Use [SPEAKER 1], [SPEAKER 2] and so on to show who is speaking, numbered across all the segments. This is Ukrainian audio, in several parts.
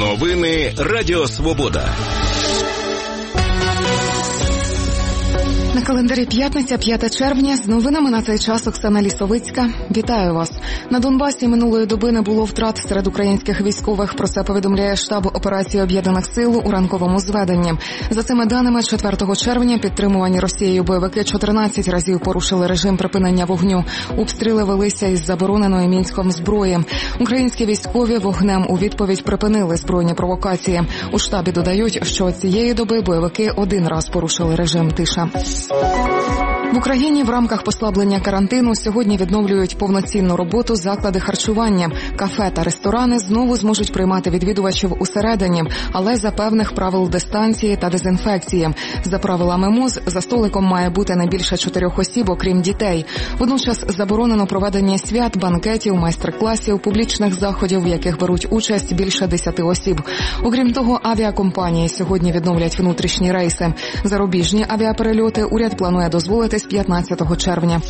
[SPEAKER 1] Новини Радіо Свобода.
[SPEAKER 2] На календарі п'ятниця, 5 червня. З новинами на цей час Оксана Лісовицька. Вітаю вас. На Донбасі минулої доби не було втрат серед українських військових. Про це повідомляє штаб операції Об'єднаних сил у ранковому зведенні. За цими даними, 4 червня підтримувані Росією бойовики 14 разів порушили режим припинення вогню. Обстріли велися із забороненої Мінськом зброї. Українські військові вогнем у відповідь припинили збройні провокації. У штабі додають, що цієї доби бойовики один раз порушили режим тиша. В Україні в рамках послаблення карантину сьогодні відновлюють повноцінну роботу заклади харчування. Кафе та ресторани знову зможуть приймати відвідувачів усередині, але за певних правил дистанції та дезінфекції. За правилами МОЗ, за столиком має бути не більше 4 осіб, окрім дітей. Водночас заборонено проведення свят, банкетів, майстер-класів, публічних заходів, в яких беруть участь більше 10 осіб. Окрім того, авіакомпанії сьогодні відновлять внутрішні рейси. Зарубіжні авіаперельоти уряд планує дозволити з 15 червня.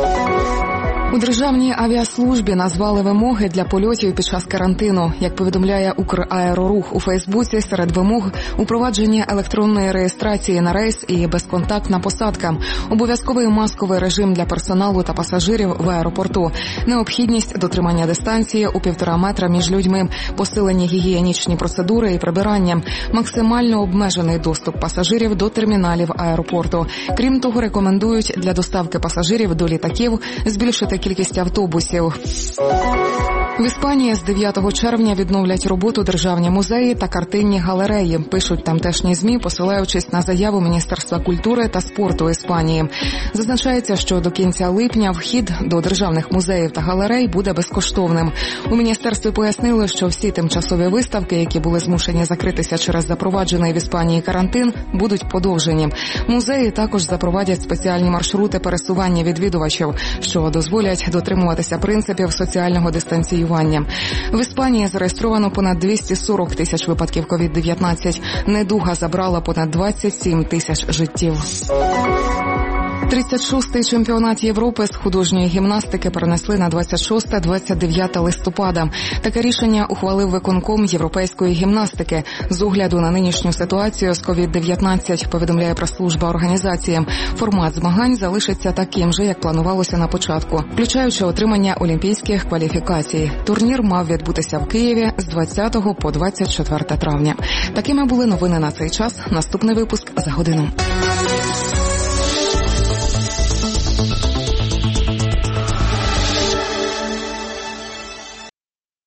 [SPEAKER 2] У Державній авіаслужбі назвали вимоги для польотів під час карантину. Як повідомляє Украерорух у Фейсбуці, серед вимог – упровадження електронної реєстрації на рейс і безконтактна посадка, обов'язковий масковий режим для персоналу та пасажирів в аеропорту, необхідність дотримання дистанції у 1,5 метра між людьми, посилені гігієнічні процедури і прибирання, максимально обмежений доступ пасажирів до терміналів аеропорту. Крім того, рекомендують для доставки пасажирів до літаків збільшити кількість автобусів. В Іспанії з 9 червня відновлять роботу державні музеї та картинні галереї, пишуть тамтешні ЗМІ, посилаючись на заяву Міністерства культури та спорту Іспанії. Зазначається, що до кінця липня вхід до державних музеїв та галерей буде безкоштовним. У міністерстві пояснили, що всі тимчасові виставки, які були змушені закритися через запроваджений в Іспанії карантин, будуть подовжені. Музеї також запровадять спеціальні маршрути пересування відвідувачів, що дозволять дотримуватися принципів соціального дистанціювання. В Іспанії зареєстровано понад 240 тисяч випадків COVID-19. Недуга забрала понад 27 тисяч життів. 36-й чемпіонат Європи з художньої гімнастики перенесли на 26-29 листопада. Таке рішення ухвалив виконком європейської гімнастики. З огляду на нинішню ситуацію з COVID-19, повідомляє прес-служба організації. Формат змагань залишиться таким же, як планувалося на початку, включаючи отримання олімпійських кваліфікацій. Турнір мав відбутися в Києві з 20 по 24 травня. Такими були новини на цей час. Наступний випуск за годину.